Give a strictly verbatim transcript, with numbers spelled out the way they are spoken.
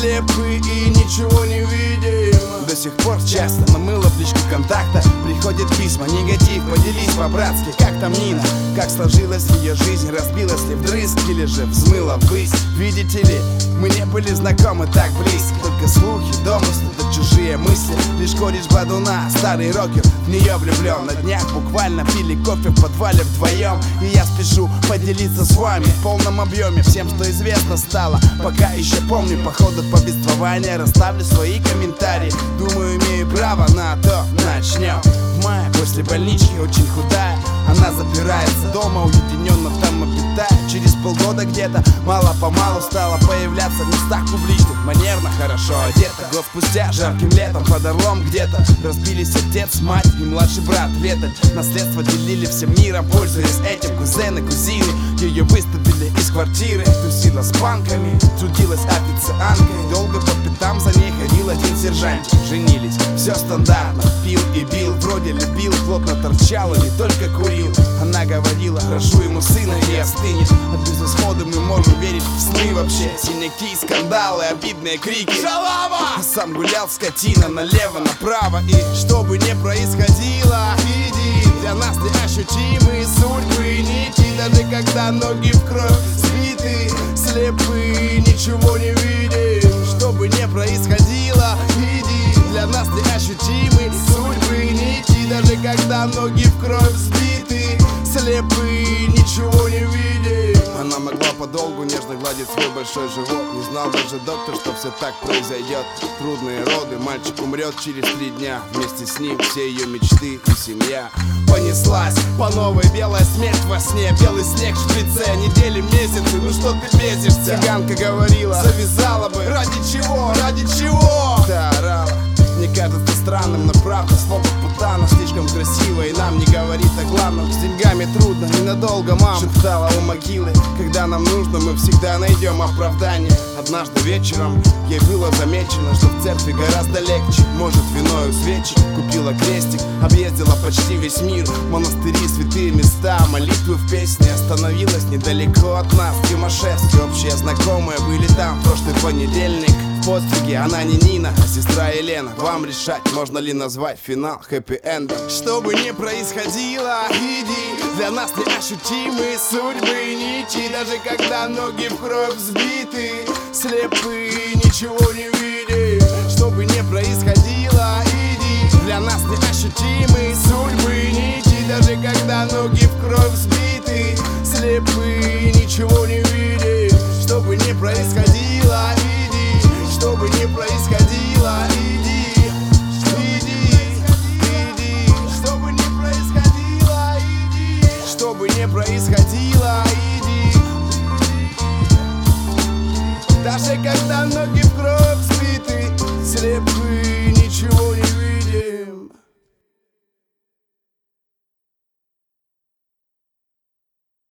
слепы и ничего не видим. До сих пор часто намыло в личку контакта приходят письма, негатив, поделись по-братски. Как там Нина, как сложилась ее жизнь, разбилась ли вдрызг или же взмыла ввысь. Видите ли, мы не были знакомы так близко, только слухи, домыслы, да чужие мысли. Лишь кореш Бадуна, старый рокер, в нее влюблен. На днях буквально пили кофе в подвале вдвоем, и я спешу поделиться с вами в полном объеме всем, что известно стало. Пока еще помню по ходу повествования, расставлю свои комментарии. Думаю, имею право на то. Начнем. В мае после больнички очень худая, она запирается дома, уединенно там обитает. Через полгода где-то мало-помалу стала появляться в местах публичных, манерно, хорошо одета. Год спустя, жарким летом, под Орлом где-то разбились отец, мать и младший брат Ветель. Наследство делили всем миром, пользуясь этим кузены, кузины. Ее выставили из квартиры, тусила с панками, трудилась официанткой. Долго по пятам за ней ходил один сержантик. Женились, все стандартно, пил и бил, вроде любил, плотно торчал и не только курил. Она говорила, рожу ему сына и остынет. От безысхода мы можем верить в сны вообще. Синяки, скандалы, обидные крики, шалава! А сам гулял скотина налево-направо. И что бы ни происходило, иди, для нас неощутимые судьбы и нити. Даже когда ноги в кровь сбиты, слепы, ничего не видим. Что бы ни происходило, иди, для нас неощутимые судьбы и нити. Даже когда ноги в кровь сбиты, слепы, ничего не видим. Она могла подолгу нежно гладить свой большой живот. Не знал даже доктор, что все так произойдет. Трудные роды, мальчик умрет через три дня. Вместе с ним все ее мечты и семья. Понеслась по новой белая смерть во сне. Белый снег в шприце, недели, месяцы, ну что ты бесишься? Цыганка говорила, завязала бы. Ради чего, ради чего? Та орала. Мне кажется странным, но правда слово путана слишком красиво и нам не говорит о главном. С деньгами трудно, ненадолго, мама шептала у могилы. Когда нам нужно, мы всегда найдем оправдание. Однажды вечером ей было замечено, что в церкви гораздо легче. Может, виною свечи, купила крестик, объездила почти весь мир. Монастыри, святые места, молитвы в песне. Остановилась недалеко от нас, в Тимошевске. Общие знакомые были там в прошлый понедельник. В подстриге она не Нина, а сестра Елена. Вам решать, можно ли назвать финал хэппи-эндом. Что бы ни происходило, иди, для нас неощутимые судьбы и нити. Даже когда ноги в кровь сбиты, слепы, ничего не видим. Что бы ни происходило, иди, для нас неощутимые судьбы и нити. Даже когда ноги в кровь сбиты, слепы, ничего не видим.